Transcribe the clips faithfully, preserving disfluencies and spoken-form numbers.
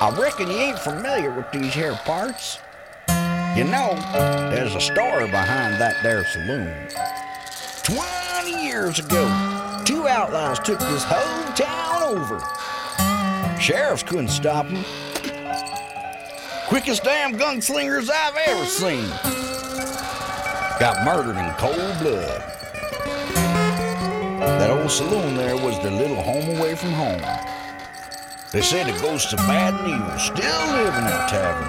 I reckon you ain't familiar with these here parts. You know, there's a story behind that there saloon. Twenty years ago, two outlaws took this whole town over. Sheriffs couldn't stop them. Quickest damn gunslingers I've ever seen. Got murdered in cold blood. That old saloon there was their little home away from home. They say the ghosts of bad and evil still live in that tavern.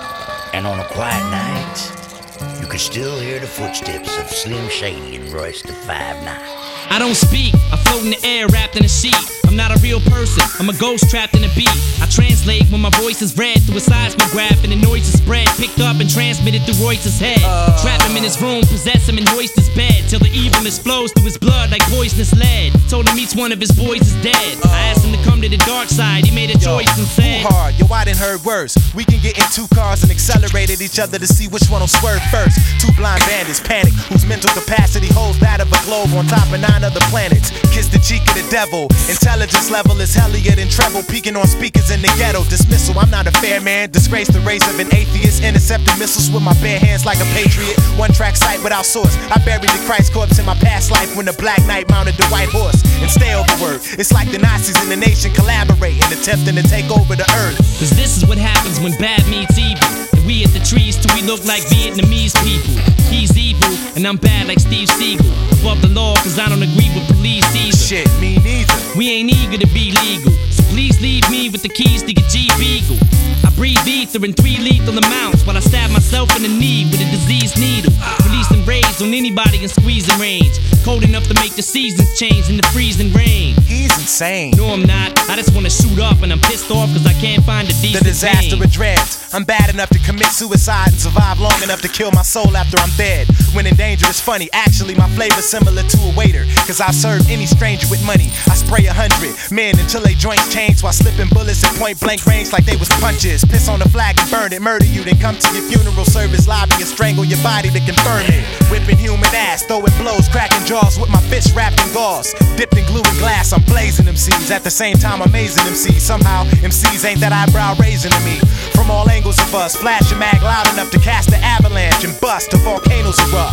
And on a quiet night, you could still hear the footsteps of Slim Shady and Royce the Five Nine. I don't speak, I float in the air wrapped in a sheet. I'm not a real person, I'm a ghost trapped in a beat. I translate when my voice is read through a seismograph and the noise is spread, picked up and transmitted through Royce's head. uh, Trap him in his room, possess him and hoist his bed, till the evilness flows through his blood like poisonous lead. Told him each one of his boys is dead. uh, I asked him to come to the dark side, he made a yo, choice and said, too hard, yo I done heard worse. We can get in two cars and accelerate at each other to see which one will swerve first. Two blind bandits panic, whose mental capacity holds that of a globe on top of nine other planets. Kiss the cheek of the devil, intelligence level is hellier than treble, peeking on speakers in the ghetto. Dismissal, I'm not a fair man, disgrace the race of an atheist, intercepting missiles with my bare hands like a patriot. One track sight without source, I buried the Christ corpse in my past life when the Black Knight mounted the white horse. And stay overword, it's like the Nazis and the nation collaborating, attempting to take over the earth. Cause this is what happens when bad meets evil, and we at the trees till we look like Vietnamese people. He's evil, and I'm bad like Steve Seagal. Above the law, cause I don't agree with police either. Shit, me neither. We ain't eager to be legal, so please leave me with the keys to your Jeep Eagle. I breathe ether in three lethal amounts while I stab myself in the knee with a diseased needle. Releasing raids on anybody in squeezing range, cold enough to make the seasons change in the freezing rain. He's insane. No, I'm not. I just wanna shoot up and I'm pissed off cause I can't find a decent The disaster thing. of dreads. I'm bad enough to commit suicide and survive long enough to kill my soul after I'm dead. When in danger it's funny, actually my flavor's similar to a waiter, cause I'll serve any stranger with money. I spray a hundred men until they joints change while slipping bullets at point blank range like they was punches. Piss on the flag and burn it, murder you, then come to your funeral service lobby and strangle your body to confirm it. Whipping human ass, throwing blows, cracking jaws with my fists wrapped in gauze. Dipped in glue and glass, I'm blazing M Cs. At the same time amazing M Cs. Somehow M Cs ain't that eyebrow raising to me. From all angles of us, flash a mag loud enough to cast the avalanche and bust the volcanoes erupt.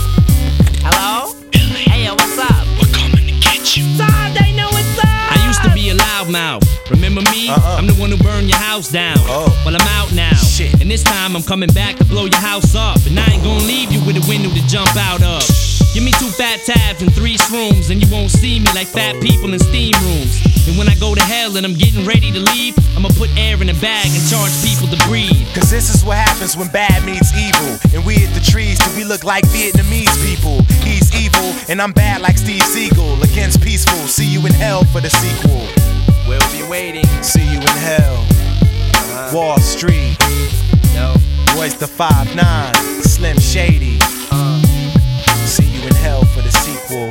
Hello? Hey, yo, what's up? We're coming to get you. Time they know what's up. I used to be a loudmouth. Remember me? Uh-uh. I'm the one who burned your house down. Oh. Well, I'm out now. Shit. And this time I'm coming back to blow your house up. And I ain't gonna leave you with a window to jump out of. Give me two fat tabs and three shrooms, and you won't see me like fat people in steam rooms. And when I go to hell and I'm getting ready to leave, I'ma put air in a bag and charge people to breathe. Cause this is what happens when bad meets evil, and we at the trees till we look like Vietnamese people. He's evil, and I'm bad like Steve Seagal. Against peaceful, see you in hell for the sequel. We'll be waiting. See you in hell. Uh-huh. Wall Street. Yo. Royce the Five Nine. Slim Shady. Uh. See you in hell for the sequel.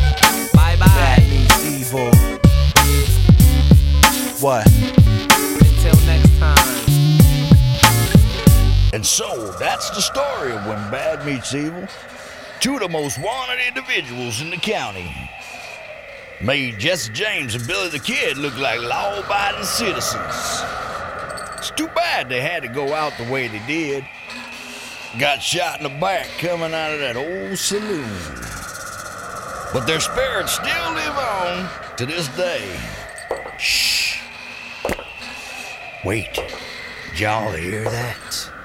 Bye bye. Bad meets evil. What? Until next time. And so, that's the story of when bad meets evil. Two of the most wanted individuals in the county. Made Jesse James and Billy the Kid look like law-abiding citizens. It's too bad they had to go out the way they did. Got shot in the back coming out of that old saloon. But their spirits still live on to this day. Shh. Wait, did y'all hear that?